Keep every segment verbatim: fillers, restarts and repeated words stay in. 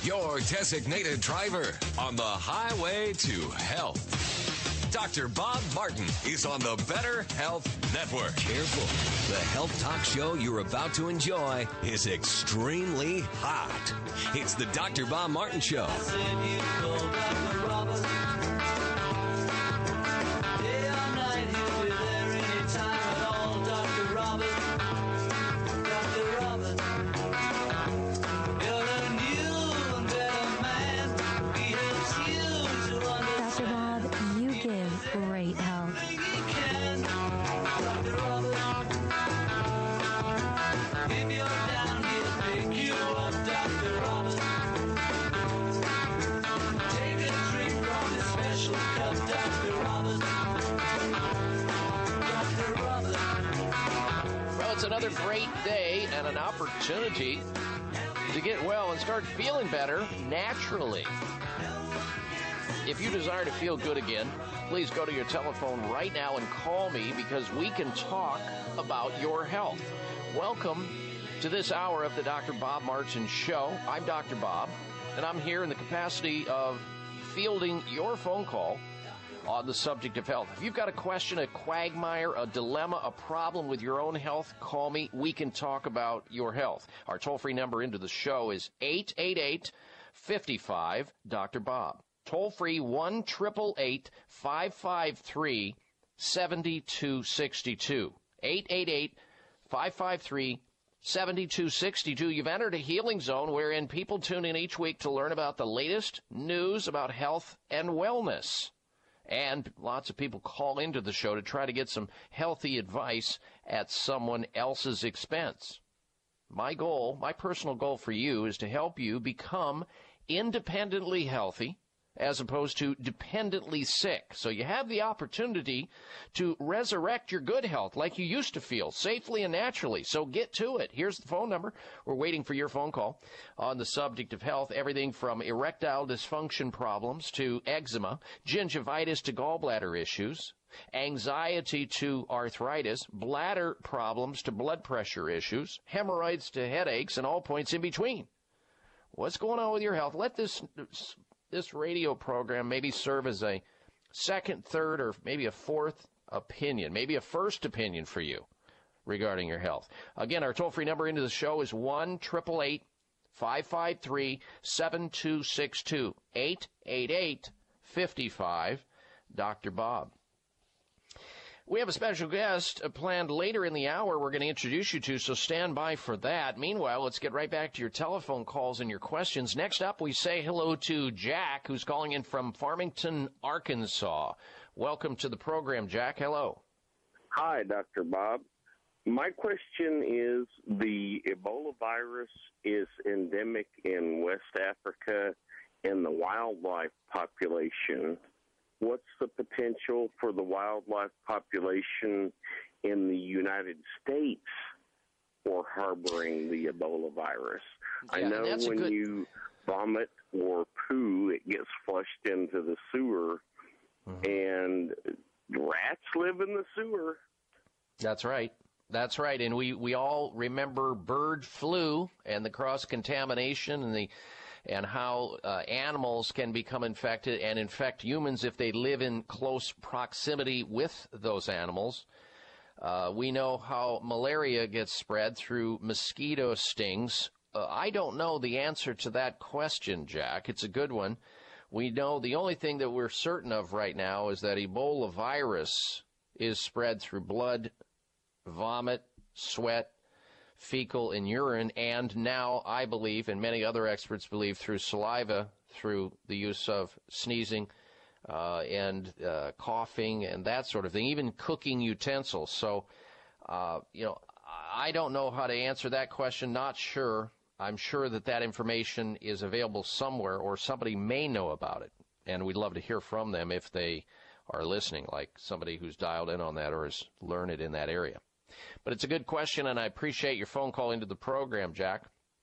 your designated driver on the highway to health. Doctor Bob Martin is on the Better Health Network. Careful. The health talk show you're about to enjoy is extremely hot. It's the Doctor Bob Martin Show. Another great day and an opportunity to get well and start feeling better naturally. If you desire to feel good again, please go to your telephone right now and call me because we can talk about your health. Welcome to this hour of the Doctor Bob Martin Show. I'm Doctor Bob, and I'm here in the capacity of fielding your phone call on the subject of health. If you've got a question, a quagmire, a dilemma, a problem with your own health, call me. We can talk about your health. Our toll-free number into the show is eight eight eight, five five, Doctor Bob. Toll-free one eight eight eight, five five three, seven two six two. eight eight eight, five five three, seven two six two. You've entered a healing zone wherein people tune in each week to learn about the latest news about health and wellness. And lots of people call into the show to try to get some healthy advice at someone else's expense. My goal, my personal goal for you is to help you become independently healthy as opposed to dependently sick. So you have the opportunity to resurrect your good health like you used to feel, safely and naturally. So get to it. Here's the phone number. We're waiting for your phone call on the subject of health, everything from erectile dysfunction problems to eczema, gingivitis to gallbladder issues, anxiety to arthritis, bladder problems to blood pressure issues, hemorrhoids to headaches, and all points in between. What's going on with your health? Let this this radio program maybe serve as a second, third, or maybe a fourth opinion, maybe a first opinion for you regarding your health. Again, our toll-free number into the show is one eight eight eight, five five three, seven two six two, eight eight eight, five five, Doctor Bob. We have a special guest planned later in the hour we're going to introduce you to, so stand by for that. Meanwhile, let's get right back to your telephone calls and your questions. Next up, we say hello to Jack, who's calling in from Farmington, Arkansas. Welcome to the program, Jack. Hello. Hi, Doctor Bob. My question is, the Ebola virus is endemic in West Africa in the wildlife population. What's the potential for the wildlife population in the United States for harboring the Ebola virus? Yeah, I know when good... you vomit or poo, it gets flushed into the sewer, mm-hmm. and rats live in the sewer. That's right. That's right. And we, we all remember bird flu and the cross-contamination and the and how uh, animals can become infected and infect humans if they live in close proximity with those animals. Uh, we know how malaria gets spread through mosquito stings. Uh, I don't know the answer to that question, Jack. It's a good one. We know the only thing that we're certain of right now is that Ebola virus is spread through blood, vomit, sweat, fecal and urine, and now I believe, and many other experts believe, through saliva, through the use of sneezing uh, and uh, coughing and that sort of thing, even cooking utensils. So, uh, you know, I don't know how to answer that question, not sure. I'm sure that that information is available somewhere or somebody may know about it, and we'd love to hear from them if they are listening, like somebody who's dialed in on that or has learned it in that area. But it's a good question, and I appreciate your phone call into the program, Jack.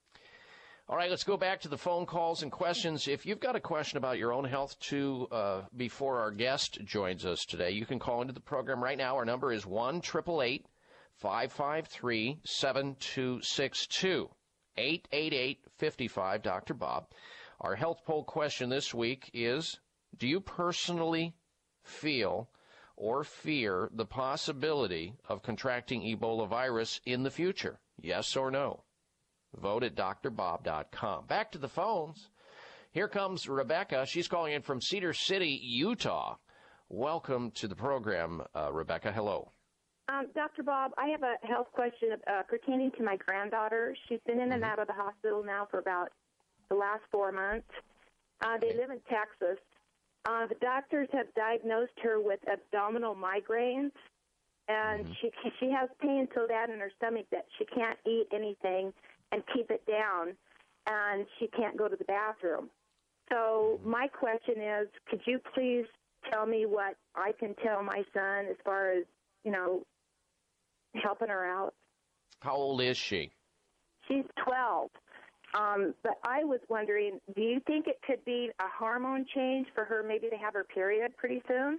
All right, let's go back to the phone calls and questions. If you've got a question about your own health, too, uh, before our guest joins us today, you can call into the program right now. Our number is one eight eight eight, five five three, seven two six two, eight eight eight, five five, Doctor Bob. Our health poll question this week is, do you personally feel or fear the possibility of contracting Ebola virus in the future? Yes or no? Vote at D R bob dot com. Back to the phones. Here comes Rebecca. She's calling in from Cedar City, Utah. Welcome to the program, uh, Rebecca. Hello. Um, Doctor Bob, I have a health question uh, pertaining to my granddaughter. She's been in and out of the hospital now for about the last four months. Uh, they live in Texas. Uh, the doctors have diagnosed her with abdominal migraines, and mm-hmm. she she has pain so bad in her stomach that she can't eat anything and keep it down, and she can't go to the bathroom. So my question is, could you please tell me what I can tell my son as far as, you know, helping her out? How old is she? She's twelve. Um, but I was wondering, do you think it could be a hormone change for her maybe to have her period pretty soon?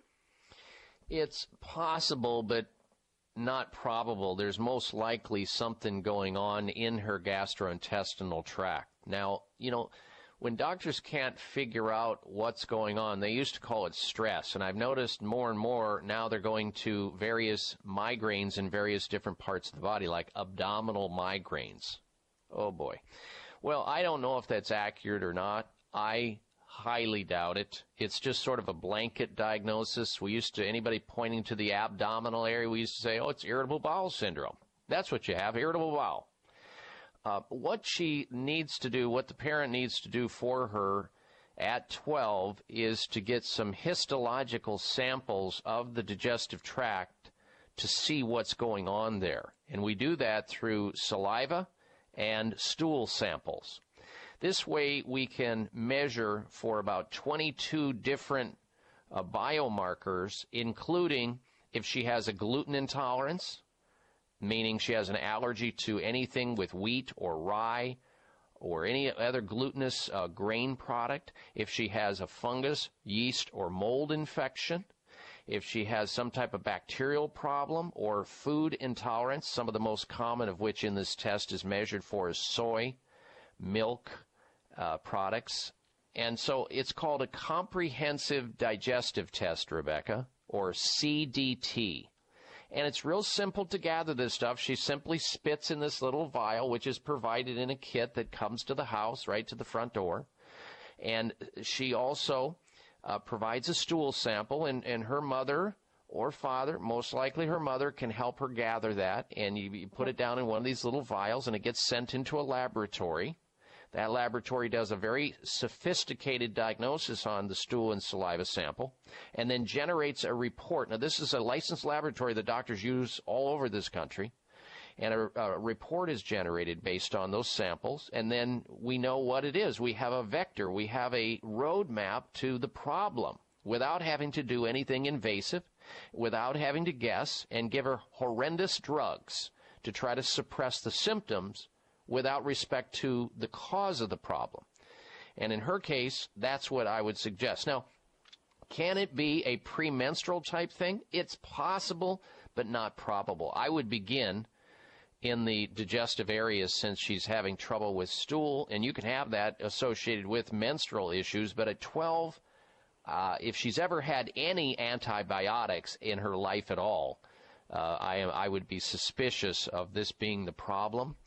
It's possible, but not probable. There's most likely something going on in her gastrointestinal tract. Now, you know, when doctors can't figure out what's going on, they used to call it stress. And I've noticed more and more now they're going to various migraines in various different parts of the body, like abdominal migraines. Oh, boy. Well, I don't know if that's accurate or not. I highly doubt it. It's just sort of a blanket diagnosis. We used to, anybody pointing to the abdominal area, we used to say, oh, it's irritable bowel syndrome. That's what you have, irritable bowel. Uh, what she needs to do, what the parent needs to do for her at twelve is to get some histological samples of the digestive tract to see what's going on there. And we do that through saliva and stool samples. This way we can measure for about twenty-two different uh, biomarkers, including if she has a gluten intolerance, meaning she has an allergy to anything with wheat or rye or any other glutinous uh, grain product, if she has a fungus, yeast, or mold infection, if she has some type of bacterial problem or food intolerance, some of the most common of which in this test is measured for is soy, milk uh, products. And so it's called a comprehensive digestive test, Rebecca, or C D T. And it's real simple to gather this stuff. She simply spits in this little vial, which is provided in a kit that comes to the house, right to the front door. And she also Uh, provides a stool sample, and, and her mother or father, most likely her mother, can help her gather that, and you, you put it down in one of these little vials, and it gets sent into a laboratory. That laboratory does a very sophisticated diagnosis on the stool and saliva sample, and then generates a report. Now, this is a licensed laboratory that doctors use all over this country. And a, a report is generated based on those samples, and then we know what it is. We have a vector. We have a roadmap to the problem without having to do anything invasive, without having to guess and give her horrendous drugs to try to suppress the symptoms without respect to the cause of the problem. And in her case, that's what I would suggest. Now, can it be a premenstrual type thing? It's possible, but not probable. I would begin in the digestive areas since she's having trouble with stool, and you can have that associated with menstrual issues. But at twelve, uh, if she's ever had any antibiotics in her life at all, uh, I, am, I would be suspicious of this being the problem.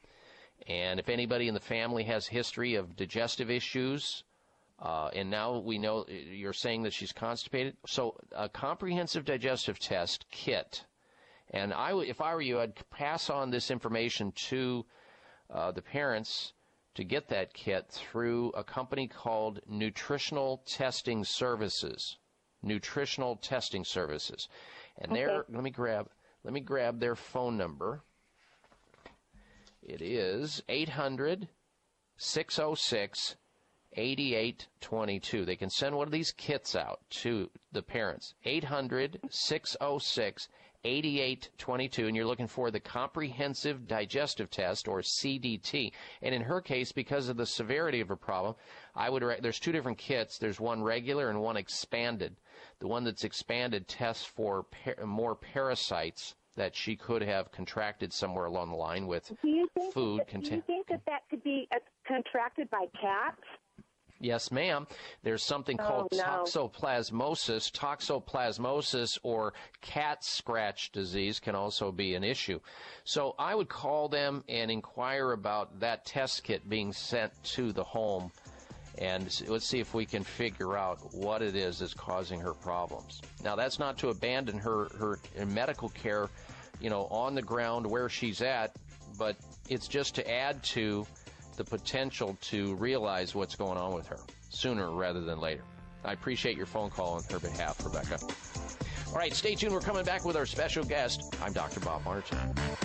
And if anybody in the family has history of digestive issues, uh, and now we know you're saying that she's constipated, so a comprehensive digestive test kit. And I, if I were you, I'd pass on this information to uh, the parents to get that kit through a company called Nutritional Testing Services. Nutritional Testing Services. And okay. there, let me grab, let me grab their phone number. It is eight hundred, six oh six, eighty-eight twenty-two. They can send one of these kits out to the parents. eight hundred, six oh six, eighty-eight twenty-two, and you're looking for the Comprehensive Digestive Test, or C D T. And in her case, because of the severity of her problem, I would re- there's two different kits. There's one regular and one expanded. The one that's expanded tests for par- more parasites that she could have contracted somewhere along the line with do you think food. That, contain- do you think that that could be uh, contracted by cats? Yes, ma'am. There's something called oh, no. toxoplasmosis. Toxoplasmosis or cat scratch disease can also be an issue. So I would call them and inquire about that test kit being sent to the home. And let's see if we can figure out what it is that's causing her problems. Now, that's not to abandon her, her medical care, you know, on the ground where she's at, but it's just to add to the potential to realize what's going on with her sooner rather than later. I appreciate your phone call on her behalf, Rebecca. All right, stay tuned. We're coming back with our special guest. I'm Doctor Bob Martin.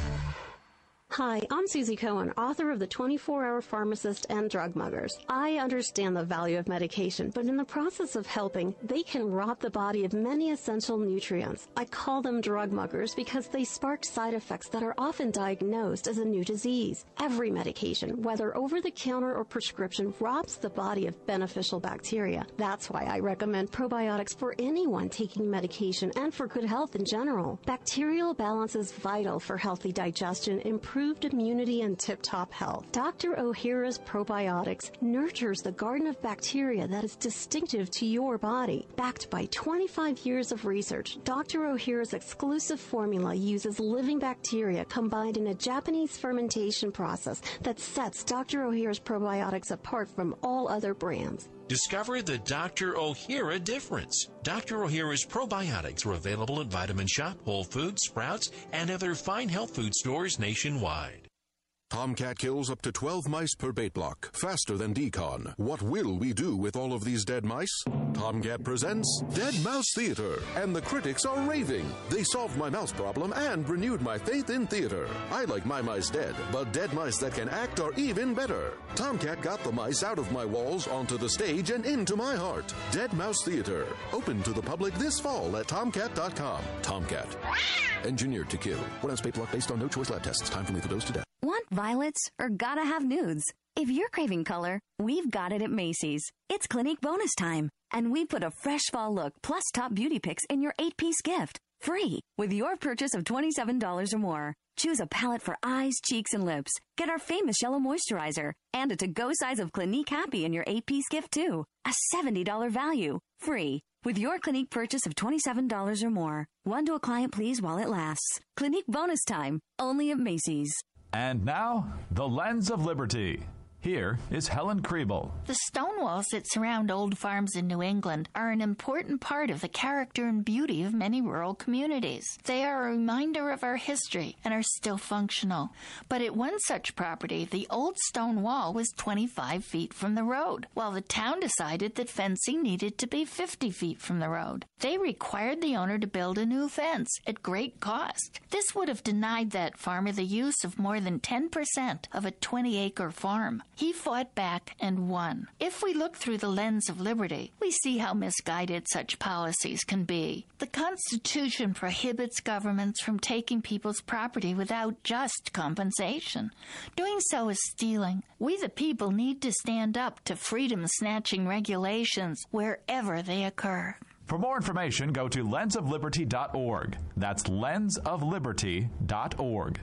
Hi, I'm Susie Cohen, author of The twenty-four hour Pharmacist and Drug Muggers. I understand the value of medication, but in the process of helping, they can rob the body of many essential nutrients. I call them drug muggers because they spark side effects that are often diagnosed as a new disease. Every medication, whether over-the-counter or prescription, robs the body of beneficial bacteria. That's why I recommend probiotics for anyone taking medication and for good health in general. Bacterial balance is vital for healthy digestion, improvement, improved immunity, and tip-top health. Doctor Ohhira's Probiotics nurtures the garden of bacteria that is distinctive to your body. Backed by twenty-five years of research, Doctor Ohhira's exclusive formula uses living bacteria combined in a Japanese fermentation process that sets Doctor Ohhira's Probiotics apart from all other brands. Discover the Doctor Ohhira difference. Doctor Ohhira's probiotics are available at Vitamin Shop, Whole Foods, Sprouts, and other fine health food stores nationwide. Tomcat kills up to twelve mice per bait block, faster than Decon. What will we do with all of these dead mice? Tomcat presents Dead Mouse Theater, and the critics are raving. They solved my mouse problem and renewed my faith in theater. I like my mice dead, but dead mice that can act are even better. Tomcat got the mice out of my walls, onto the stage, and into my heart. Dead Mouse Theater, open to the public this fall at tomcat dot com. Tomcat, engineered to kill. One ounce bait block based on no choice lab tests. Time for lethal dose to death. Want violets or gotta have nudes? If you're craving color, we've got it at Macy's. It's Clinique bonus time, and we put a fresh fall look plus top beauty picks in your eight-piece gift, free, with your purchase of twenty-seven dollars or more. Choose a palette for eyes, cheeks, and lips. Get our famous yellow moisturizer and a to-go size of Clinique Happy in your eight-piece gift, too. A seventy dollars value, free, with your Clinique purchase of twenty-seven dollars or more. One to a client, please, while it lasts. Clinique bonus time, only at Macy's. And now, the Lens of Liberty. Here is Helen Kriebel. The stone walls that surround old farms in New England are an important part of the character and beauty of many rural communities. They are a reminder of our history and are still functional. But at one such property, the old stone wall was twenty-five feet from the road, while the town decided that fencing needed to be fifty feet from the road. They required the owner to build a new fence at great cost. This would have denied that farmer the use of more than ten percent of a twenty-acre farm. He fought back and won. If we look through the lens of liberty, we see how misguided such policies can be. The Constitution prohibits governments from taking people's property without just compensation. Doing so is stealing. We the people need to stand up to freedom-snatching regulations wherever they occur. For more information, go to lens of liberty dot org. That's lens of liberty dot org.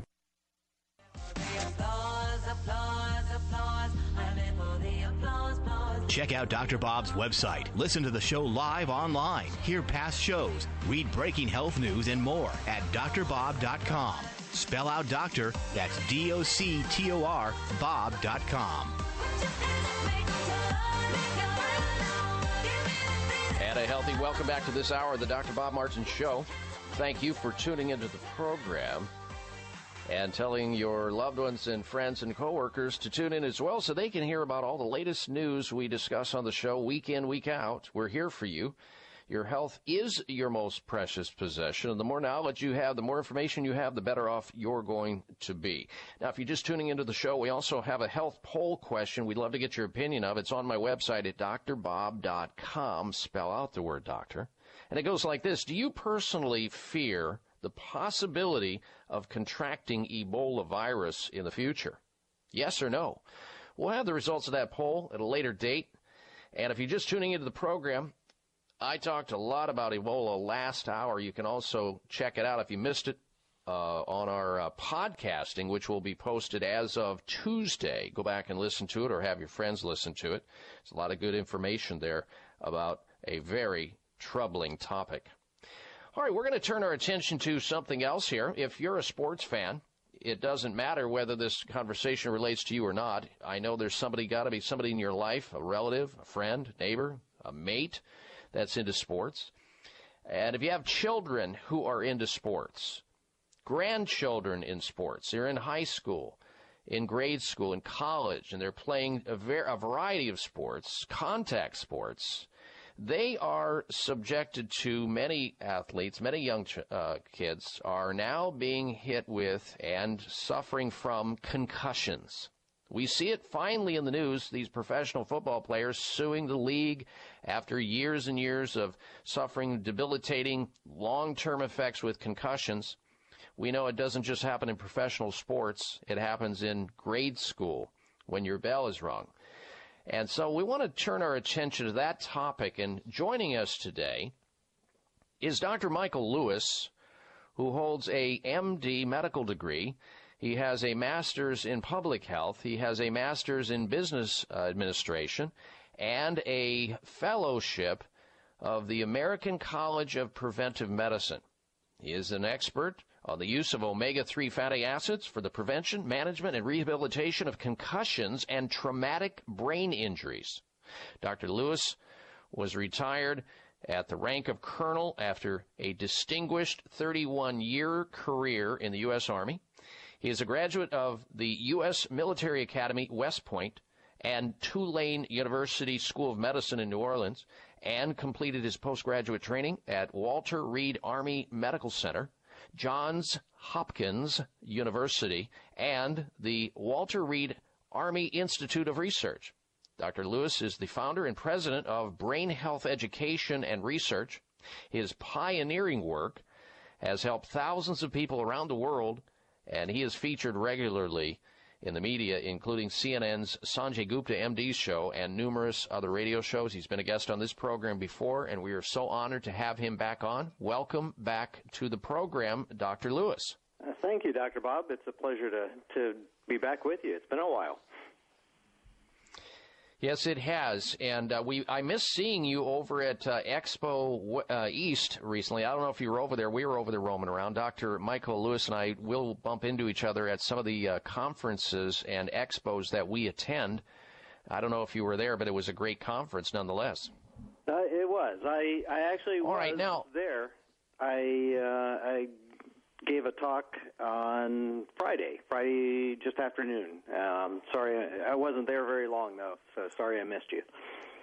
Check out Doctor Bob's website. Listen to the show live online. Hear past shows. Read breaking health news and more at d r bob dot com. Spell out doctor, that's D O C T O R, bob dot com. And a healthy welcome back to this hour of the Doctor Bob Martin Show. Thank you for tuning into the program and telling your loved ones and friends and coworkers to tune in as well so they can hear about all the latest news we discuss on the show week in, week out. We're here for you. Your health is your most precious possession, and the more knowledge you have, the more information you have, the better off you're going to be. Now, if you're just tuning into the show, we also have a health poll question we'd love to get your opinion of. It's on my website at d r bob dot com. Spell out the word doctor. And it goes like this. Do you personally fear the possibility of contracting Ebola virus in the future? Yes or no? We'll have the results of that poll at a later date. And if you're just tuning into the program, I talked a lot about Ebola last hour. You can also check it out if you missed it uh, on our uh, podcasting, which will be posted as of Tuesday. Go back and listen to it or have your friends listen to it. There's a lot of good information there about a very troubling topic. All right, we're going to turn our attention to something else here. If you're a sports fan, it doesn't matter whether this conversation relates to you or not. I know there's somebody, got to be somebody in your life, a relative, a friend, neighbor, a mate that's into sports. And if you have children who are into sports, grandchildren in sports, they're in high school, in grade school, in college, and they're playing a, ver- a variety of sports, contact sports, they are subjected to, many athletes, many young ch- uh, kids are now being hit with and suffering from concussions. We see it finally in the news, these professional football players suing the league after years and years of suffering debilitating long-term effects with concussions. We know it doesn't just happen in professional sports. It happens in grade school when your bell is rung. And so we want to turn our attention to that topic. And joining us today is Doctor Michael Lewis, who holds a M D medical degree. He has a master's in public health. He has a master's in business uh, administration and a fellowship of the American College of Preventive Medicine. He is an expert on the use of omega three fatty acids for the prevention, management, and rehabilitation of concussions and traumatic brain injuries. Doctor Lewis was retired at the rank of colonel after a distinguished thirty-one year career in the U S Army. He is a graduate of the U S Military Academy, West Point, and Tulane University School of Medicine in New Orleans, and completed his postgraduate training at Walter Reed Army Medical Center, Johns Hopkins University, and the Walter Reed Army Institute of Research. Doctor Lewis is the founder and president of Brain Health Education and Research. His pioneering work has helped thousands of people around the world, and he is featured regularly in the media, including C N N's Sanjay Gupta, M D's show, and numerous other radio shows. He's been a guest on this program before, and we are so honored to have him back on. Welcome back to the program, Doctor Lewis. Uh, thank you, Doctor Bob. It's a pleasure to, to be back with you. It's been a while. Yes, it has, and uh, we I miss seeing you over at uh, Expo uh, East recently. I don't know if you were over there. We were over there roaming around. Doctor Michael Lewis and I will bump into each other at some of the uh, conferences and expos that we attend. I don't know if you were there, but it was a great conference nonetheless. Uh, it was. I, I actually All was right, now, there. I uh, I gave a talk on Friday, Friday just afternoon. Um, sorry, I wasn't there very long, though, so sorry I missed you.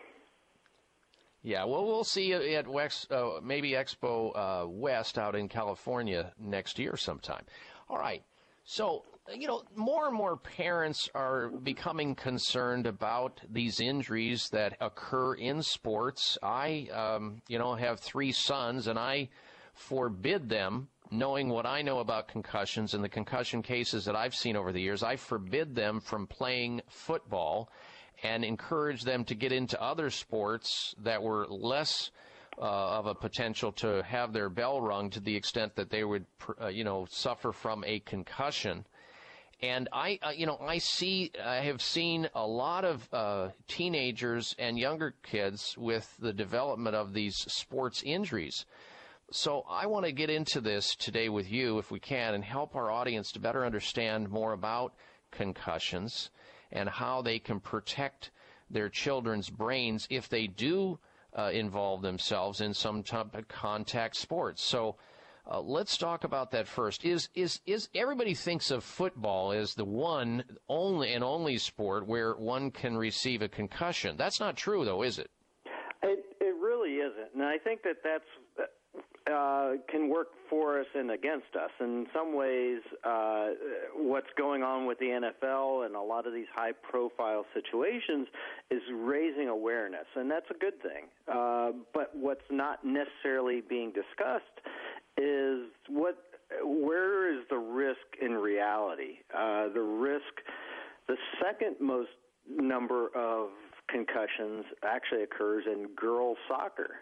Yeah, well, we'll see you at Wex, uh, maybe Expo uh, West out in California next year sometime. All right, so, you know, more and more parents are becoming concerned about these injuries that occur in sports. I, um, you know, have three sons, and I forbid them, knowing what I know about concussions and the concussion cases that I've seen over the years, I forbid them from playing football and encourage them to get into other sports that were less uh, of a potential to have their bell rung to the extent that they would, uh, you know, suffer from a concussion. And I, uh, you know, I see, I have seen a lot of uh, teenagers and younger kids with the development of these sports injuries. So I want to get into this today with you, if we can, and help our audience to better understand more about concussions and how they can protect their children's brains if they do uh, involve themselves in some type of contact sports. So uh, let's talk about that first. Is is is everybody thinks of football as the one only and only sport where one can receive a concussion? That's not true, though, is it? It, it really isn't, and I think that that's Uh, can work for us and against us. In some ways, uh, what's going on with the N F L and a lot of these high-profile situations is raising awareness, and that's a good thing. Uh, but what's not necessarily being discussed is what, where is the risk in reality? Uh, the risk, the second most number of concussions actually occurs in girls' soccer.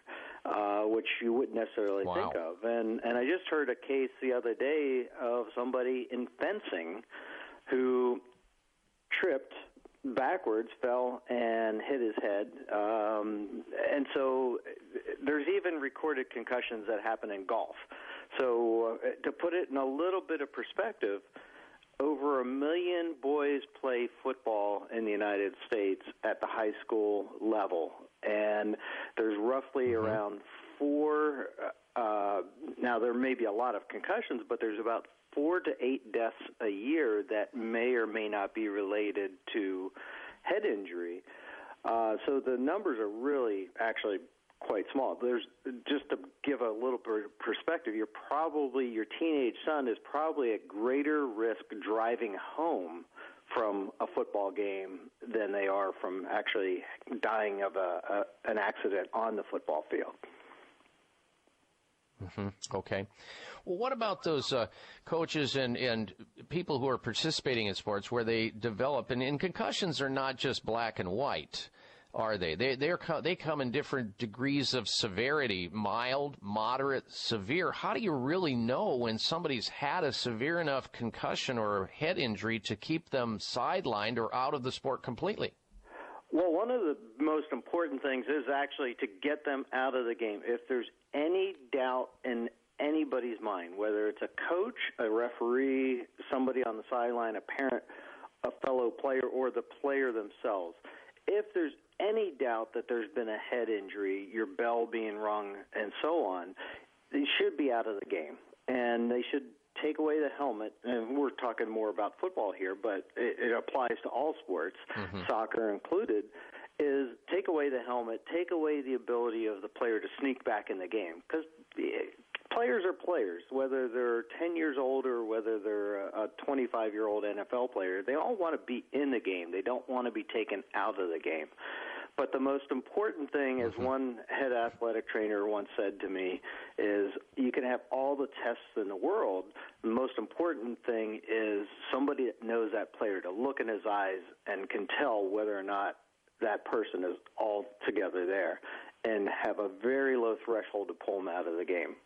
uh, which you wouldn't necessarily wow. think of. And, and I just heard a case the other day of somebody in fencing who tripped backwards, fell, and hit his head. Um, and so there's even recorded concussions that happen in golf. So uh, to put it in a little bit of perspective, over a million boys play football in the United States at the high school level. And there's roughly mm-hmm. around four, uh, now there may be a lot of concussions, but there's about four to eight deaths a year that may or may not be related to head injury. Uh, so the numbers are really actually quite small. There's just to give a little perspective, you're probably your teenage son is probably at greater risk driving home from a football game than they are from actually dying of a, a an accident on the football field. Mm-hmm. Okay. Well, what about those uh, coaches and, and people who are participating in sports where they develop, and, and concussions are not just black and white, are they? They they're they come in different degrees of severity, mild, moderate, severe. How do you really know when somebody's had a severe enough concussion or head injury to keep them sidelined or out of the sport completely? Well, one of the most important things is actually to get them out of the game. If there's any doubt in anybody's mind, whether it's a coach, a referee, somebody on the sideline, a parent, a fellow player, or the player themselves, if there's any doubt that there's been a head injury, your bell being rung, and so on, they should be out of the game. And they should take away the helmet, and we're talking more about football here, but it, it applies to all sports, mm-hmm. soccer included, is take away the helmet, take away the ability of the player to sneak back in the game. Because players are players, whether they're ten years old or whether they're a twenty-five-year-old N F L player. They all want to be in the game. They don't want to be taken out of the game. But the most important thing, as one head athletic trainer once said to me, is you can have all the tests in the world. The most important thing is somebody that knows that player, to look in his eyes and can tell whether or not that person is altogether there, and have a very low threshold to pull them out of the game.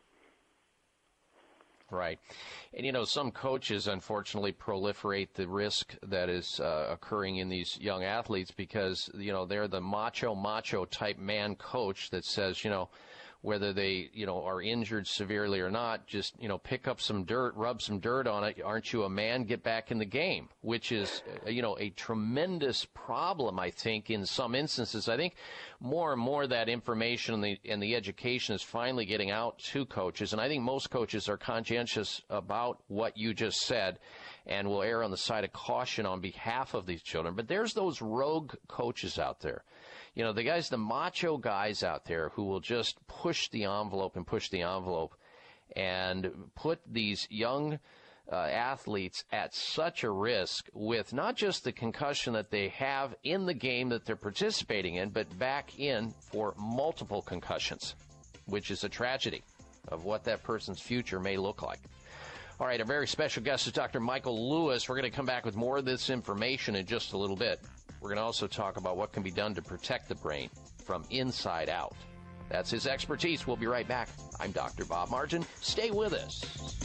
Right. And, you know, some coaches, unfortunately, proliferate the risk that is uh, occurring in these young athletes because, you know, they're the macho, macho type man coach that says, you know, whether they, you know, are injured severely or not, just, you know, pick up some dirt, rub some dirt on it. Aren't you a man? Get back in the game, which is, you know, a tremendous problem, I think, in some instances. I think more and more that information and the, and the education is finally getting out to coaches. And I think most coaches are conscientious about what you just said and will err on the side of caution on behalf of these children. But there's those rogue coaches out there. You know, the guys, the macho guys out there who will just push the envelope and push the envelope and put these young uh, athletes at such a risk with not just the concussion that they have in the game that they're participating in, but back in for multiple concussions, which is a tragedy of what that person's future may look like. All right, our very special guest is Doctor Michael Lewis. We're going to come back with more of this information in just a little bit. We're going to also talk about what can be done to protect the brain from inside out. That's his expertise. We'll be right back. I'm Doctor Bob Martin. Stay with us.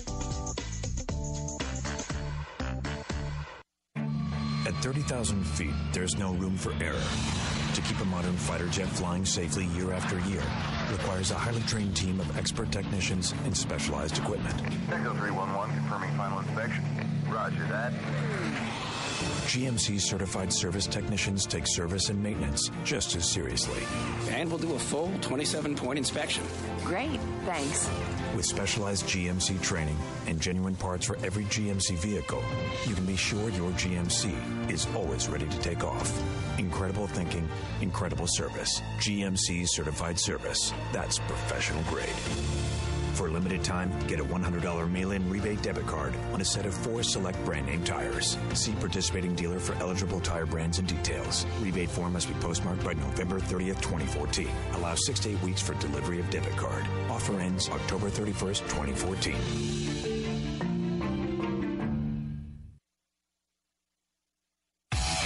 At thirty thousand feet, there's no room for error. To keep a modern fighter jet flying safely year after year requires a highly trained team of expert technicians and specialized equipment. Echo three one one, confirming final inspection. Roger that. G M C certified service technicians take service and maintenance just as seriously. And we'll do a full twenty-seven point inspection. Great, thanks. With specialized G M C training and genuine parts for every G M C vehicle, you can be sure your G M C is always ready to take off. Incredible thinking, incredible service. G M C certified service. That's professional grade. For a limited time, get a one hundred dollars mail-in rebate debit card on a set of four select brand name tires. See participating dealer for eligible tire brands and details. Rebate form must be postmarked by November thirtieth, twenty fourteen. Allow six to eight weeks for delivery of debit card. Offer ends October thirty-first, twenty fourteen. This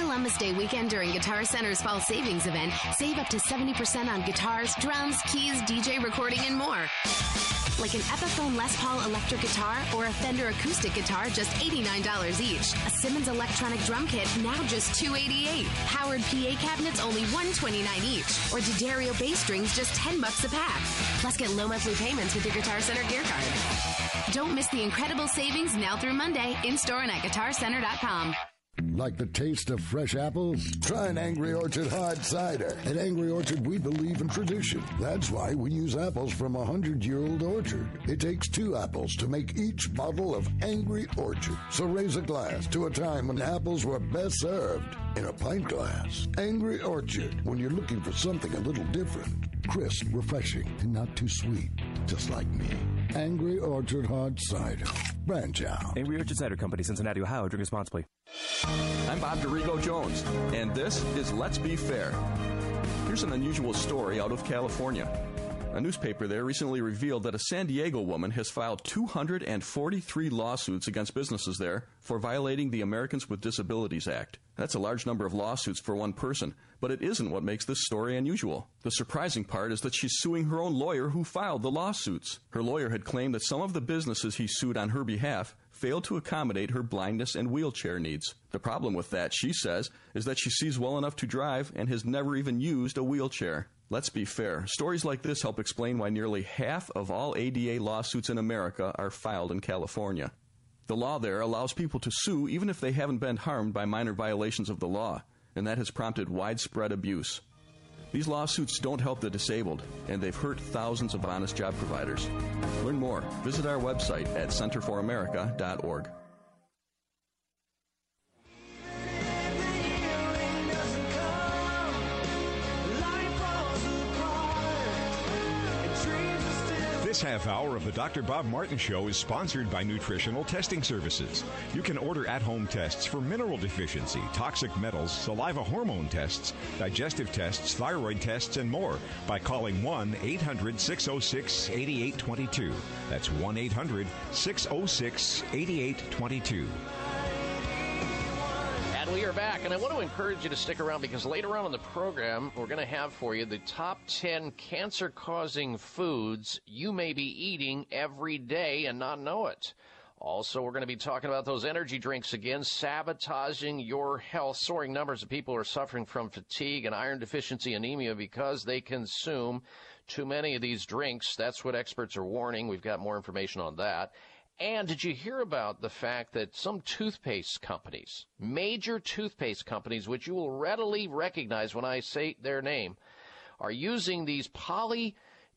Columbus Day weekend during Guitar Center's Fall Savings event, save up to seventy percent on guitars, drums, keys, D J recording, and more. Like an Epiphone Les Paul electric guitar or a Fender acoustic guitar, just eighty-nine dollars each. A Simmons electronic drum kit, now just two hundred eighty-eight dollars. Howard P A cabinets, only one hundred twenty-nine dollars each. Or D'Addario bass strings, just ten bucks a pack. Plus, get low monthly payments with your Guitar Center gear card. Don't miss the incredible savings now through Monday, in-store and at guitar center dot com. Like the taste of fresh apples? Try an Angry Orchard hard cider. At Angry Orchard, we believe in tradition. That's why we use apples from a hundred-year-old orchard. It takes two apples to make each bottle of Angry Orchard. So raise a glass to a time when apples were best served in a pint glass. Angry Orchard, when you're looking for something a little different. Crisp, refreshing, and not too sweet. Just like me. Angry Orchard hard cider. Branch out. Angry Orchard Cider Company, Cincinnati, Ohio. Drink responsibly. I'm Bob DeRigo Jones, and this is Let's Be Fair. Here's an unusual story out of California. A newspaper there recently revealed that a San Diego woman has filed two hundred forty-three lawsuits against businesses there for violating the Americans with Disabilities Act. That's a large number of lawsuits for one person, but it isn't what makes this story unusual. The surprising part is that she's suing her own lawyer who filed the lawsuits. Her lawyer had claimed that some of the businesses he sued on her behalf failed to accommodate her blindness and wheelchair needs. The problem with that, she says, is that she sees well enough to drive and has never even used a wheelchair. Let's be fair. Stories like this help explain why nearly half of all A D A lawsuits in America are filed in California. The law there allows people to sue even if they haven't been harmed by minor violations of the law, and that has prompted widespread abuse. These lawsuits don't help the disabled, and they've hurt thousands of honest job providers. Learn more. Visit our website at center for america dot org. This half hour of the Doctor Bob Martin Show is sponsored by Nutritional Testing Services. You can order at-home tests for mineral deficiency, toxic metals, saliva hormone tests, digestive tests, thyroid tests, and more by calling one eight hundred six oh six eight eight two two. That's one eight hundred six oh six eight eight two two. And we are back, and I want to encourage you to stick around because later on in the program, we're going to have for you the top ten cancer-causing foods you may be eating every day and not know it. Also, we're going to be talking about those energy drinks again, sabotaging your health. Soaring numbers of people are suffering from fatigue and iron deficiency anemia because they consume too many of these drinks. That's what experts are warning. We've got more information on that. And did you hear about the fact that some toothpaste companies, major toothpaste companies, which you will readily recognize when I say their name, are using these polyethylene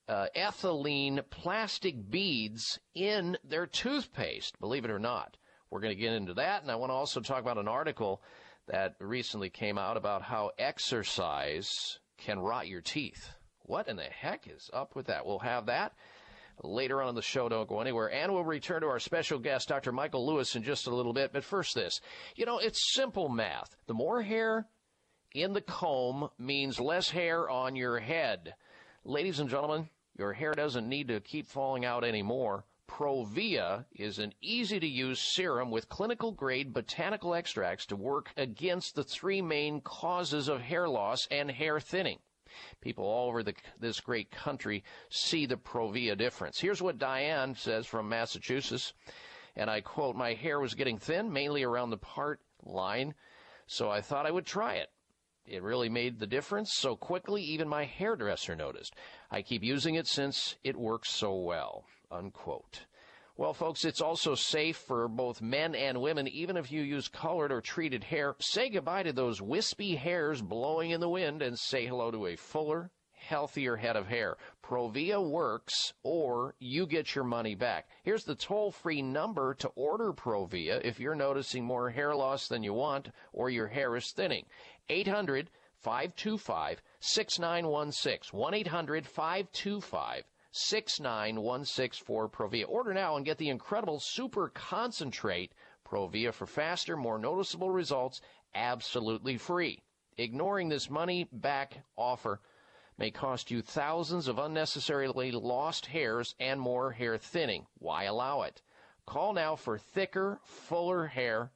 uh, plastic beads in their toothpaste, believe it or not. We're going to get into that, and I want to also talk about an article that recently came out about how exercise can rot your teeth. What in the heck is up with that? We'll have that later on in the show. Don't go anywhere. And we'll return to our special guest, Doctor Michael Lewis, in just a little bit. But first this. You know, it's simple math. The more hair in the comb means less hair on your head. Ladies and gentlemen, your hair doesn't need to keep falling out anymore. Provia is an easy-to-use serum with clinical-grade botanical extracts to work against the three main causes of hair loss and hair thinning. People all over the, this great country see the Provia difference. Here's what Diane says from Massachusetts, and I quote, "My hair was getting thin, mainly around the part line, so I thought I would try it. It really made the difference so quickly, even my hairdresser noticed. I keep using it since it works so well," unquote. Well, folks, it's also safe for both men and women, even if you use colored or treated hair. Say goodbye to those wispy hairs blowing in the wind and say hello to a fuller, healthier head of hair. Provia works, or you get your money back. Here's the toll-free number to order Provia if you're noticing more hair loss than you want or your hair is thinning. eight hundred five two five six nine one six. one eight hundred five two five six nine one six for Provia. Order now and get the incredible super concentrate Provia for faster, more noticeable results, absolutely free. Ignoring this money-back offer may cost you thousands of unnecessarily lost hairs and more hair thinning. Why allow it? Call now for thicker, fuller hair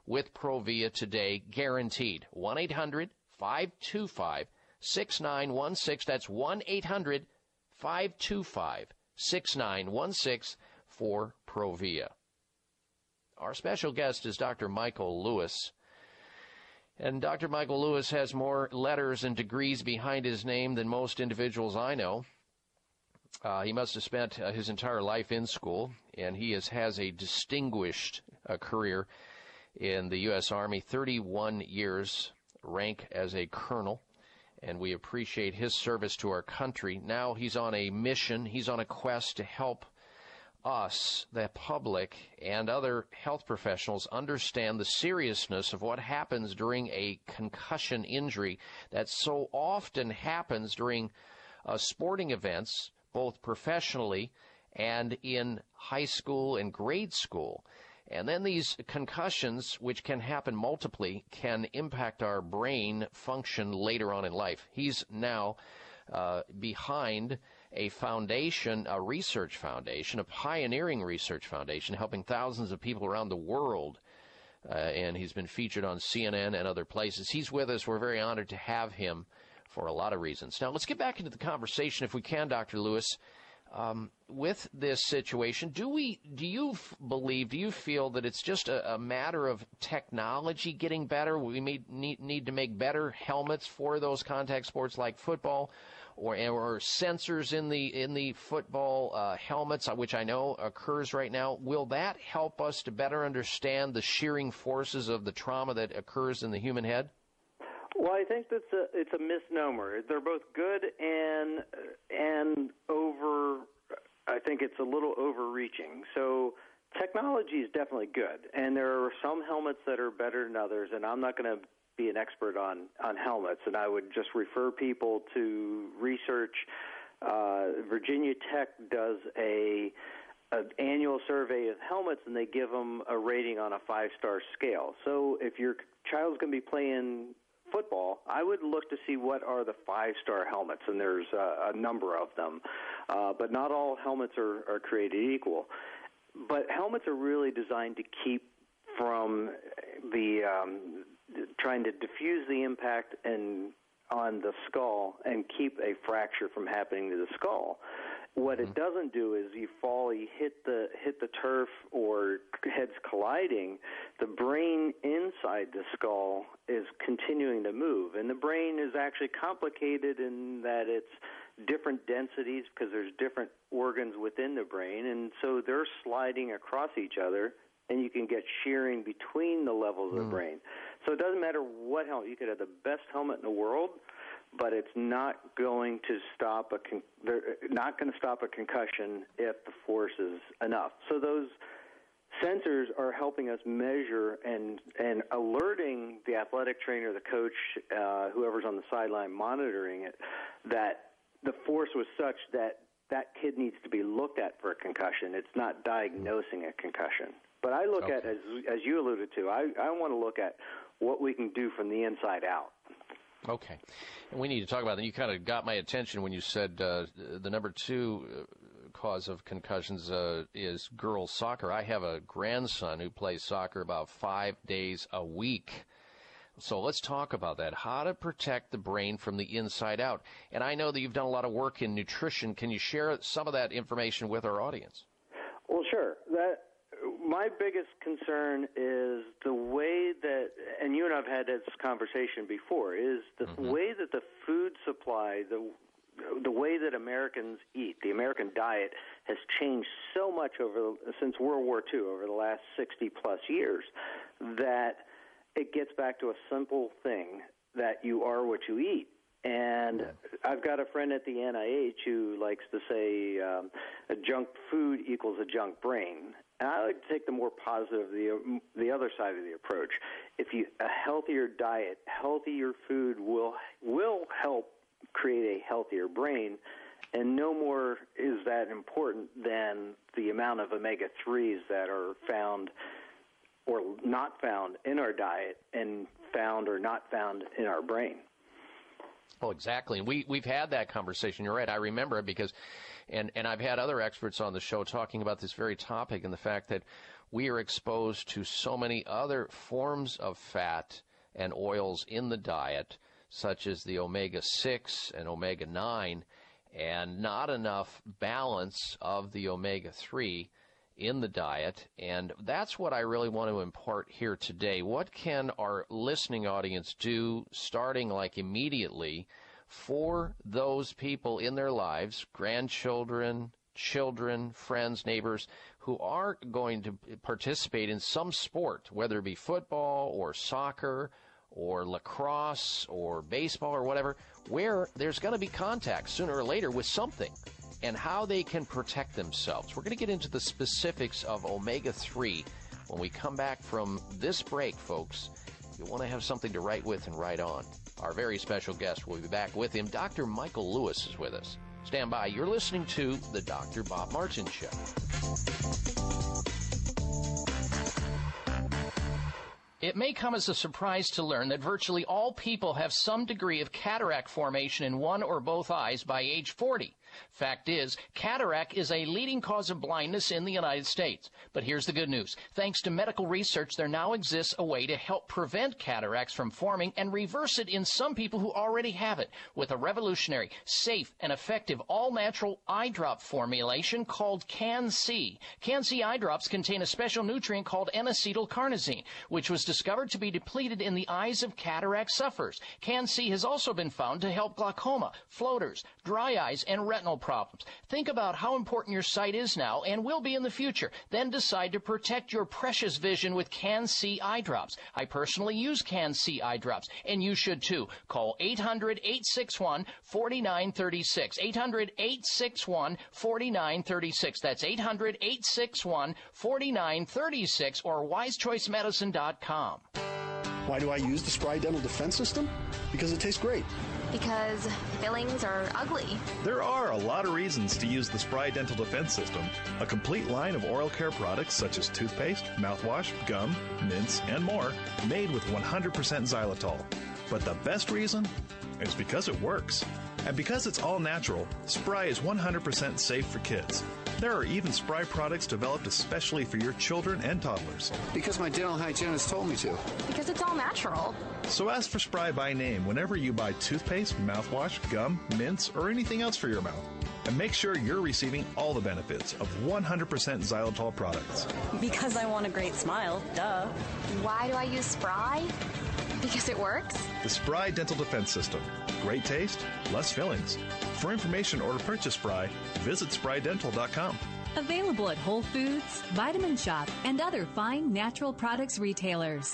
with Provia today, guaranteed. one eight hundred five two five six nine one six. That's one eight hundred five two five six nine one six for Provia. Our special guest is Doctor Michael Lewis. And Doctor Michael Lewis has more letters and degrees behind his name than most individuals I know. Uh, he must have spent uh, his entire life in school, and he is, has a distinguished uh, career in the U S Army, thirty-one years, rank as a colonel, and we appreciate his service to our country. Now he's on a mission. He's on a quest to help us, the public, and other health professionals understand the seriousness of what happens during a concussion injury that so often happens during uh, sporting events, both professionally and in high school and grade school. And then these concussions, which can happen multiply, can impact our brain function later on in life. He's now uh, behind a foundation, a research foundation, a pioneering research foundation, helping thousands of people around the world. Uh, and he's been featured on C N N and other places. He's with us. We're very honored to have him for a lot of reasons. Now, let's get back into the conversation, if we can, Doctor Lewis. Um, with this situation, do we, do you f- believe, do you feel that it's just a, a matter of technology getting better? We may need, need to make better helmets for those contact sports like football, or, or sensors in the in the football uh, helmets, which I know occurs right now. Will that help us to better understand the shearing forces of the trauma that occurs in the human head? Well, I think that's a, it's a misnomer. They're both good and and over. I think it's a little overreaching. So technology is definitely good, and there are some helmets that are better than others. And I'm not going to be an expert on on helmets, and I would just refer people to research. Uh, Virginia Tech does a an annual survey of helmets, and they give them a rating on a five-star scale. So if your child's going to be playing football, I would look to see what are the five-star helmets, and there's a, a number of them. Uh, but not all helmets are, are created equal. But helmets are really designed to keep from the um, trying to diffuse the impact and on the skull and keep a fracture from happening to the skull. What it doesn't do is you fall, you hit the hit the turf, or heads colliding. The brain inside the skull is continuing to move, and the brain is actually complicated in that it's different densities because there's different organs within the brain, and so they're sliding across each other, and you can get shearing between the levels mm. of the brain. So it doesn't matter what helmet. You could have the best helmet in the world, but it's not going to stop a con- they're not going to stop a concussion if the force is enough. So those sensors are helping us measure and and alerting the athletic trainer, the coach, uh, whoever's on the sideline monitoring it, that the force was such that that kid needs to be looked at for a concussion. It's not diagnosing a concussion. But I look okay. at, as as you alluded to, I, I want to look at what we can do from the inside out. Okay. And we need to talk about that. You kind of got my attention when you said uh, the number two cause of concussions uh, is girls' soccer. I have a grandson who plays soccer about five days a week. So let's talk about that, how to protect the brain from the inside out. And I know that you've done a lot of work in nutrition. Can you share some of that information with our audience? Well, sure. That my biggest concern is the way that, and you and I have had this conversation before, is the mm-hmm. way that the food supply, the the way that Americans eat, the American diet has changed so much over since World War Two, over the last sixty plus years, that it gets back to a simple thing, that you are what you eat. And I've got a friend at the N I H who likes to say um, a junk food equals a junk brain. And I like to take the more positive, the the other side of the approach. If you a healthier diet, healthier food will will help create a healthier brain, and no more is that important than the amount of omega threes that are found or not found in our diet and found or not found in our brain. Oh, exactly. And we, we've had that conversation. You're right. I remember it because, and, and I've had other experts on the show talking about this very topic and the fact that we are exposed to so many other forms of fat and oils in the diet, such as the omega six and omega nine, and not enough balance of the omega three in the diet. And that's what I really want to impart here today. What can our listening audience do, starting like immediately, for those people in their lives, grandchildren, children, friends, neighbors, who are going to participate in some sport, whether it be football or soccer or lacrosse or baseball or whatever, where there's going to be contact sooner or later with something, and how they can protect themselves. We're going to get into the specifics of omega three when we come back from this break, folks. You want to have something to write with and write on. Our very special guest will be back with him. Doctor Michael Lewis is with us. Stand by. You're listening to the Doctor Bob Martin Show. It may come as a surprise to learn that virtually all people have some degree of cataract formation in one or both eyes by age forty. Fact is, cataract is a leading cause of blindness in the United States. But here's the good news. Thanks to medical research, there now exists a way to help prevent cataracts from forming and reverse it in some people who already have it with a revolutionary, safe, and effective all-natural eye drop formulation called Can-C. Can-C eye drops contain a special nutrient called N-acetylcarnosine, which was discovered to be depleted in the eyes of cataract sufferers. Can-C has also been found to help glaucoma, floaters, dry eyes, and retinal problems. Think about how important your sight is now and will be in the future. Then decide to protect your precious vision with Can-C eye drops. I personally use Can-C eye drops, and you should too. Call eight hundred, eight six one, four nine three six. eight hundred, eight six one, four nine three six. That's eight hundred, eight six one, four nine three six or wise choice medicine dot com. Why do I use the Spry Dental Defense System? Because it tastes great. Because fillings are ugly. There are a lot of reasons to use the Spry Dental Defense System, a complete line of oral care products such as toothpaste, mouthwash, gum, mints, and more, made with one hundred percent xylitol. But the best reason is because it works. And because it's all natural, Spry is one hundred percent safe for kids. There are even Spry products developed especially for your children and toddlers. Because my dental hygienist told me to. Because it's all natural. So ask for Spry by name whenever you buy toothpaste, mouthwash, gum, mints, or anything else for your mouth. And make sure you're receiving all the benefits of one hundred percent xylitol products. Because I want a great smile, duh. Why do I use Spry? Because it works? The Spry Dental Defense System. Great taste, less fillings. For information or to purchase Spry, visit spry dental dot com. Available at Whole Foods, Vitamin Shop, and other fine natural products retailers.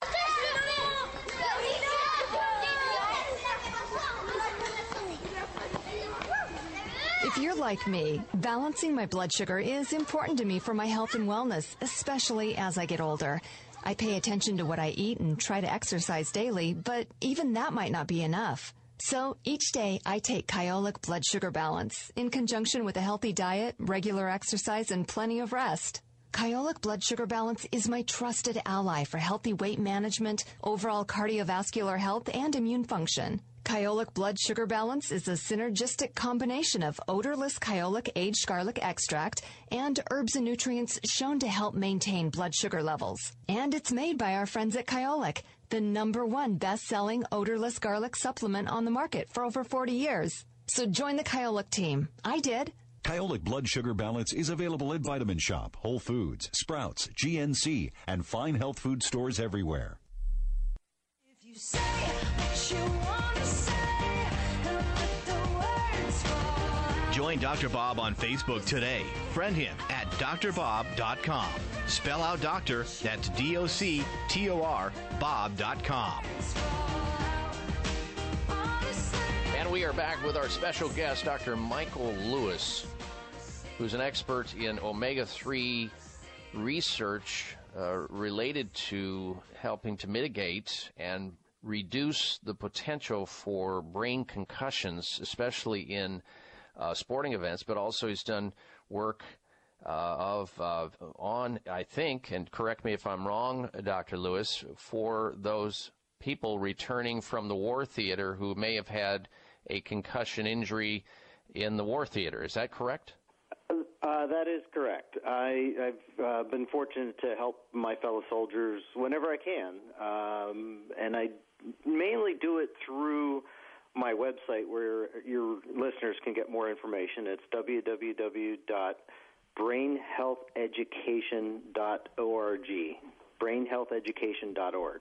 If you're like me, balancing my blood sugar is important to me for my health and wellness, especially as I get older. I pay attention to what I eat and try to exercise daily, but even that might not be enough. So each day I take Kyolic Blood Sugar Balance in conjunction with a healthy diet, regular exercise, and plenty of rest. Kyolic Blood Sugar Balance is my trusted ally for healthy weight management, overall cardiovascular health, and immune function. Kyolic Blood Sugar Balance is a synergistic combination of odorless Kyolic aged garlic extract and herbs and nutrients shown to help maintain blood sugar levels. And it's made by our friends at Kyolic, the number one best-selling odorless garlic supplement on the market for over forty years. So join the Kyolic team. I did. Kyolic Blood Sugar Balance is available at Vitamin Shop, Whole Foods, Sprouts, G N C, and fine health food stores everywhere. If you say what you want to say, let the words fall. Join Doctor Bob on Facebook today. Friend him at D R bob dot com. Spell out doctor, that's D O C T O R, bob dot com. And we are back with our special guest, Doctor Michael Lewis, who's an expert in omega three research uh, related to helping to mitigate and reduce the potential for brain concussions, especially in uh, sporting events, but also he's done work Uh, of uh, on, I think, and correct me if I'm wrong, Doctor Lewis, for those people returning from the war theater who may have had a concussion injury in the war theater. Is that correct? Uh, that is correct. I, I've uh, been fortunate to help my fellow soldiers whenever I can, um, and I mainly do it through my website where your listeners can get more information. It's w w w dot brain health education dot org, brain health education dot org.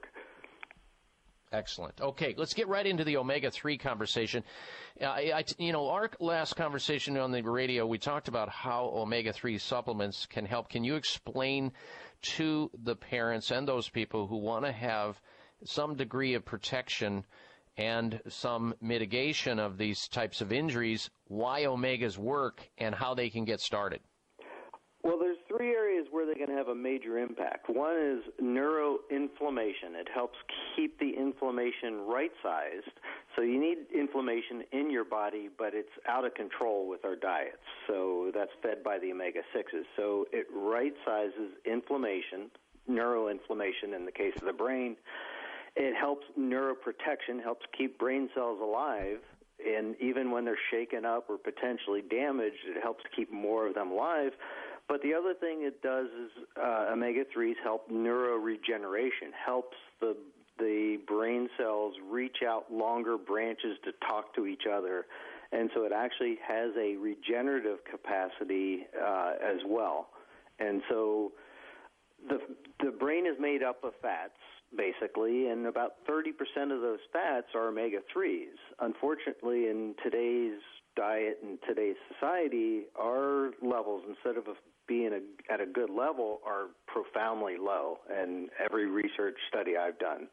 Excellent. Okay, let's get right into the omega three conversation. Uh, I, I, you know, our last conversation on the radio, we talked about how omega three supplements can help. Can you explain to the parents and those people who want to have some degree of protection and some mitigation of these types of injuries, why omegas work and how they can get started? Well, there's three areas where they can have a major impact. One is neuroinflammation. It helps keep the inflammation right-sized. So you need inflammation in your body, but it's out of control with our diets. So that's fed by the omega sixes. So it right-sizes inflammation, neuroinflammation in the case of the brain. It helps neuroprotection, helps keep brain cells alive. And even when they're shaken up or potentially damaged, it helps keep more of them alive. But the other thing it does is uh, omega threes help neuroregeneration, helps the the brain cells reach out longer branches to talk to each other. And so it actually has a regenerative capacity uh, as well. And so the the brain is made up of fats, basically, and about thirty percent of those fats are omega threes. Unfortunately, in today's diet and today's society, our levels, instead of being a, at a good level, are profoundly low, and every research study I've done.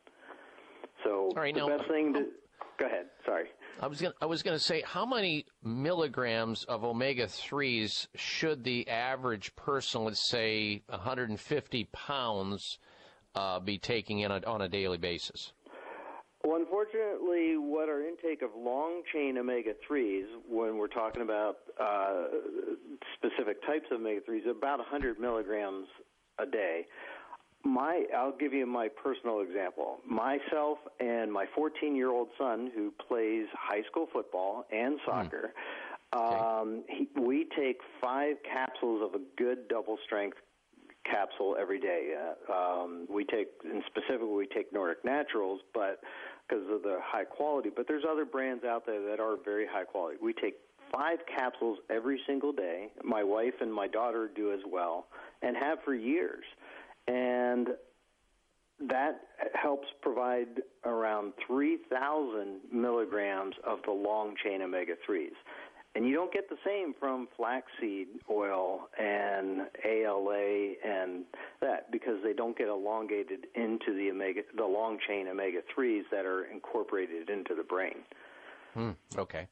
So right, the now, best thing to... Go ahead, sorry. I was going I was going to say, how many milligrams of omega threes should the average person, let's say one hundred fifty pounds, uh, be taking in a, on a daily basis? Well, unfortunately, what our intake of long-chain omega threes, when we're talking about uh, specific types of omega threes, about one hundred milligrams a day. My, I'll give you my personal example. Myself and my fourteen-year-old son, who plays high school football and soccer, mm. um, he, we take five capsules of a good double-strength capsule every day. Uh, um, we take, and specifically, we take Nordic Naturals, but because of the high quality. But there's other brands out there that are very high quality. We take five capsules every single day. My wife and my daughter do as well, and have for years. And that helps provide around three thousand milligrams of the long-chain omega threes. And you don't get the same from flaxseed oil and A L A and that, because they don't get elongated into the omega, the long-chain omega threes that are incorporated into the brain. Hmm, okay.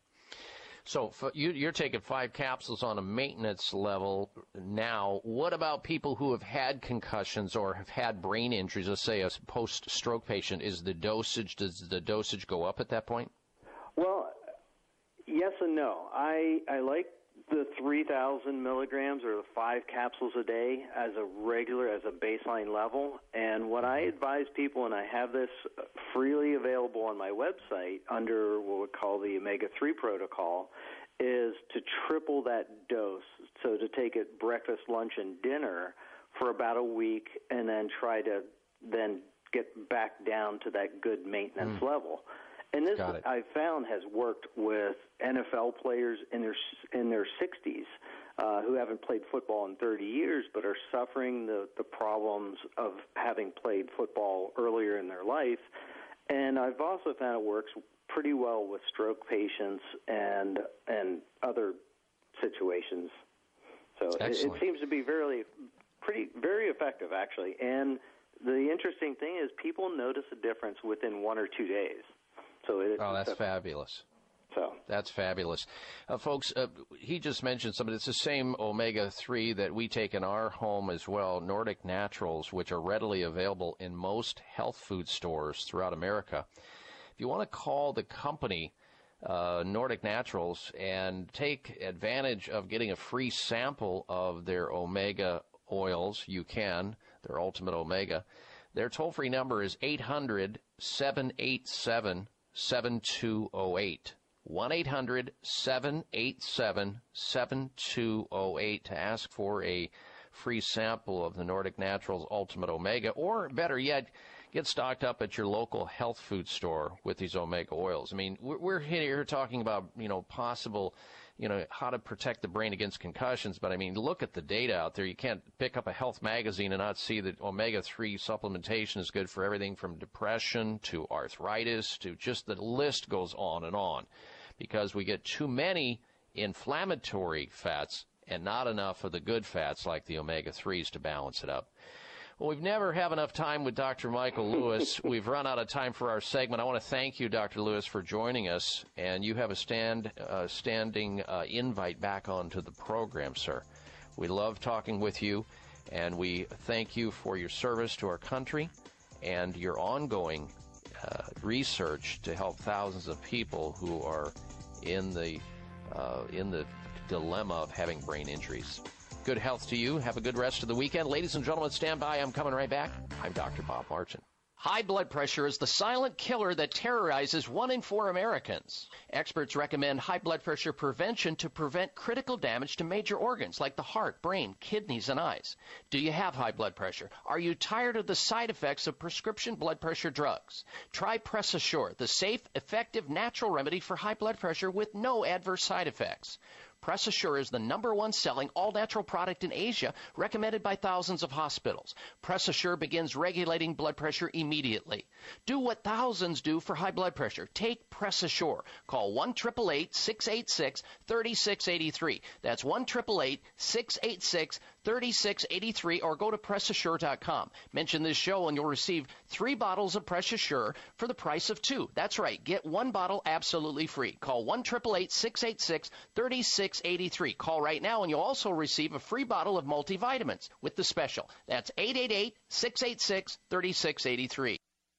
So for you, you're taking five capsules on a maintenance level now. What about people who have had concussions or have had brain injuries? Let's say a post-stroke patient. Is the dosage, does the dosage go up at that point? Well, yes and no. I, I like the three thousand milligrams or the five capsules a day as a regular, as a baseline level. And what I advise people, and I have this freely available on my website under what we call the omega three protocol, is to triple that dose. So to take it breakfast, lunch, and dinner for about a week, and then try to then get back down to that good maintenance mm. level. And this, I've found, has worked with N F L players in their in their sixties uh, who haven't played football in thirty years but are suffering the, the problems of having played football earlier in their life. And I've also found it works pretty well with stroke patients and and other situations. So it, it seems to be very, pretty, very effective, actually. And the interesting thing is people notice a difference within one or two days. So it, oh, that's fabulous. So that's fabulous. Uh, folks, uh, he just mentioned something. It's the same omega three that we take in our home as well, Nordic Naturals, which are readily available in most health food stores throughout America. If you want to call the company, uh, Nordic Naturals, and take advantage of getting a free sample of their omega oils, you can, their Ultimate Omega. Their toll-free number is eight hundred, seven eight seven, seven two zero eight. one eight hundred seven eight seven seven two zero eight to ask for a free sample of the Nordic Naturals Ultimate Omega, or better yet, get stocked up at your local health food store with these omega oils. I mean, we're here talking about, you know, possible, you know, how to protect the brain against concussions. But, I mean, look at the data out there. You can't pick up a health magazine and not see that omega three supplementation is good for everything from depression to arthritis to just the list goes on and on, because we get too many inflammatory fats and not enough of the good fats like the omega threes to balance it up. Well, we've never have enough time with Doctor Michael Lewis. We've run out of time for our segment. I want to thank you, Doctor Lewis, for joining us, and you have a stand, uh, standing uh, invite back onto the program, sir. We love talking with you, and we thank you for your service to our country and your ongoing uh, research to help thousands of people who are in the uh, in the dilemma of having brain injuries. Good health to you. Have a good rest of the weekend. Ladies and gentlemen, stand by. I'm coming right back. I'm Doctor Bob Martin. High blood pressure is the silent killer that terrorizes one in four Americans. Experts recommend high blood pressure prevention to prevent critical damage to major organs like the heart, brain, kidneys, and eyes. Do you have high blood pressure? Are you tired of the side effects of prescription blood pressure drugs? Try Press Assure, the safe, effective, natural remedy for high blood pressure with no adverse side effects. Press Assure is the number one selling all-natural product in Asia, recommended by thousands of hospitals. Press Assure begins regulating blood pressure immediately. Do what thousands do for high blood pressure. Take Press Assure. Call one eight eight eight, six eight six, three six eight three. That's one eight eight eight, six eight six, three six eight three, or go to press assure dot com. Mention this show and you'll receive three bottles of Press Assure for the price of two. That's right. Get one bottle absolutely free. Call one eight eight eight, six eight six, three six eight three. Call right now and you'll also receive a free bottle of multivitamins with the special. That's eight eight eight, six eight six, three six eight three.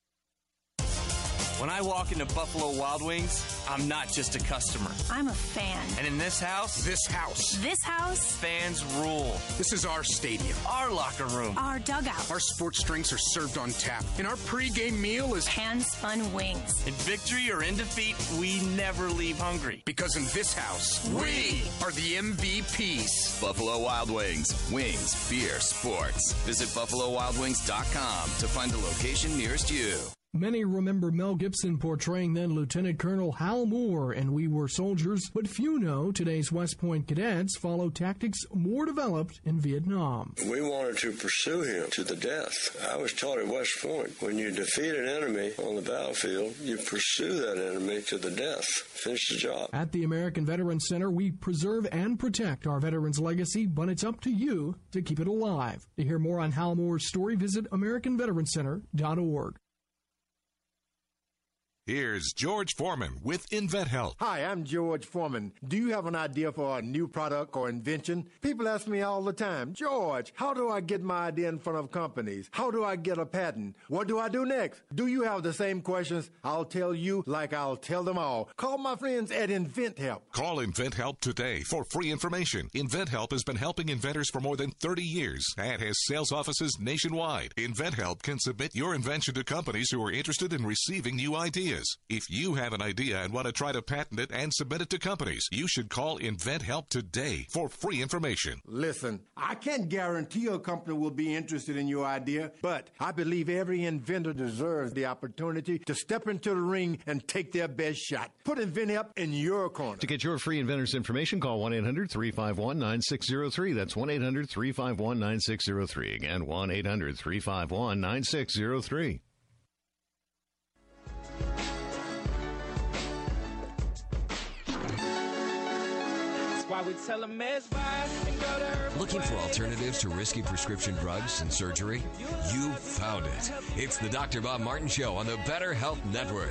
When I walk into Buffalo Wild Wings, I'm not just a customer. I'm a fan. And in this house, This house. This house. fans rule. This is our stadium. Our locker room. Our dugout. Our sports drinks are served on tap. And our pregame meal is hand-spun wings. In victory or in defeat, we never leave hungry. Because in this house, we are the M V Ps. Buffalo Wild Wings. Wings, beer, sports. Visit buffalo wild wings dot com to find the location nearest you. Many remember Mel Gibson portraying then Lieutenant Colonel Hal Moore in We Were Soldiers, but few know today's West Point cadets follow tactics more developed in Vietnam. We wanted to pursue him to the death. I was taught at West Point, when you defeat an enemy on the battlefield, you pursue that enemy to the death. Finish the job. At the American Veterans Center, we preserve and protect our veterans' legacy, but it's up to you to keep it alive. To hear more on Hal Moore's story, visit american veterans center dot org. Here's George Foreman with InventHelp. Hi, I'm George Foreman. Do you have an idea for a new product or invention? People ask me all the time, George, how do I get my idea in front of companies? How do I get a patent? What do I do next? Do you have the same questions? I'll tell you like I'll tell them all. Call my friends at InventHelp. Call InventHelp today for free information. InventHelp has been helping inventors for more than thirty years and has sales offices nationwide. InventHelp can submit your invention to companies who are interested in receiving new ideas. If you have an idea and want to try to patent it and submit it to companies, you should call InventHelp today for free information. Listen, I can't guarantee a company will be interested in your idea, but I believe every inventor deserves the opportunity to step into the ring and take their best shot. Put InventHelp in your corner. To get your free inventors information, call one eight hundred, three five one, nine six zero three. That's one eight hundred, three five one, nine six zero three. Again, one eight hundred, three five one, nine six zero three. Looking for alternatives to risky prescription drugs and surgery? You found it. It's the Doctor Bob Martin Show on the Better Health Network.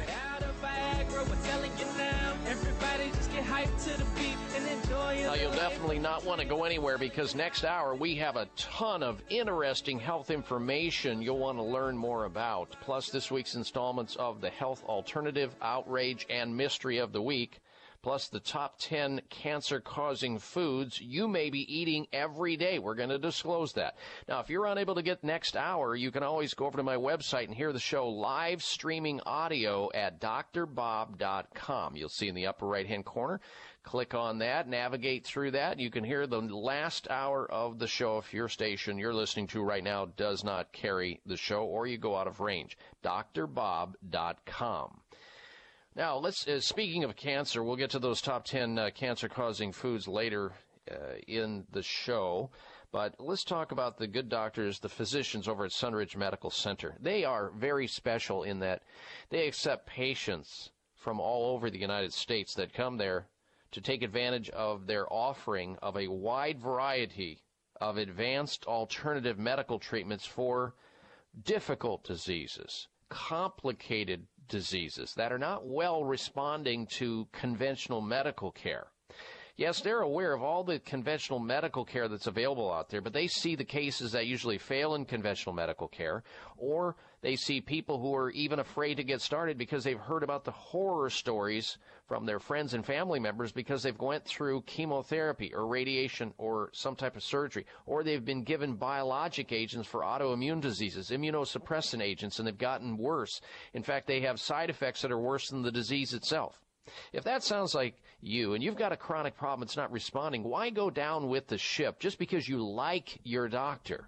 Now, you'll definitely not want to go anywhere, because next hour we have a ton of interesting health information you'll want to learn more about. Plus, this week's installments of the Health Alternative, Outrage, and Mystery of the Week. plus the top ten cancer-causing foods you may be eating every day. We're going to disclose that. Now, if you're unable to get next hour, you can always go over to my website and hear the show live streaming audio at D R bob dot com. You'll see in the upper right-hand corner. Click on that, navigate through that. You can hear the last hour of the show if your station you're listening to right now does not carry the show or you go out of range. D R bob dot com. Now, let's. Uh, speaking of cancer, we'll get to those top ten uh, cancer-causing foods later uh, in the show. But let's talk about the good doctors, the physicians over at Sunridge Medical Center. They are very special in that they accept patients from all over the United States that come there to take advantage of their offering of a wide variety of advanced alternative medical treatments for difficult diseases, complicated diseases that are not well responding to conventional medical care. Yes, they're aware of all the conventional medical care that's available out there, but they see the cases that usually fail in conventional medical care, or they see people who are even afraid to get started because they've heard about the horror stories from their friends and family members because they've went through chemotherapy or radiation or some type of surgery, or they've been given biologic agents for autoimmune diseases, immunosuppressant agents, and they've gotten worse. In fact, they have side effects that are worse than the disease itself. If that sounds like you and you've got a chronic problem that's not responding, why go down with the ship just because you like your doctor?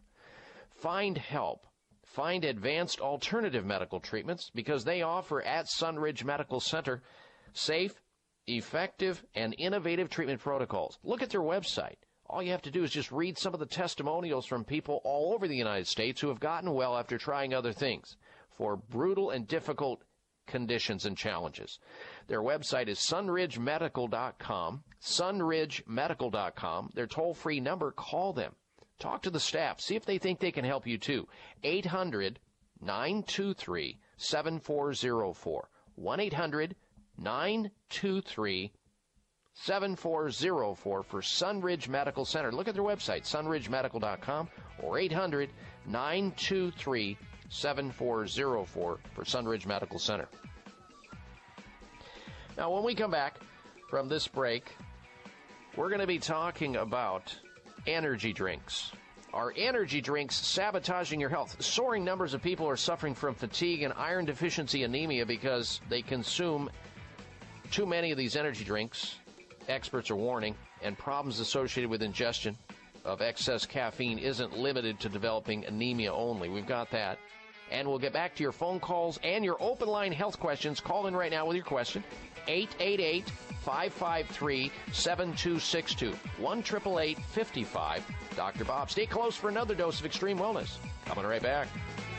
Find help. Find advanced alternative medical treatments because they offer at Sunridge Medical Center safe, effective, and innovative treatment protocols. Look at their website. All you have to do is just read some of the testimonials from people all over the United States who have gotten well after trying other things for brutal and difficult conditions and challenges. Their website is sunridge medical dot com, sunridge medical dot com. Their toll-free number, call them. Talk to the staff. See if they think they can help you, too. eight hundred, nine two three, seven four zero four. one eight hundred, nine two three, seven four zero four for Sunridge Medical Center. Look at their website, sunridge medical dot com, or eight hundred, nine two three, seven four zero four for Sunridge Medical Center. Now, when we come back from this break, we're going to be talking about energy drinks. Are energy drinks sabotaging your health? Soaring numbers of people are suffering from fatigue and iron deficiency anemia because they consume too many of these energy drinks. Experts are warning, and problems associated with ingestion of excess caffeine isn't limited to developing anemia only. We've got that. And we'll get back to your phone calls and your open line health questions. Call in right now with your question. eight eight eight, five five three, seven two six two. one eight eight eight, five five, Doctor Bob. Stay close for another dose of extreme wellness. Coming right back.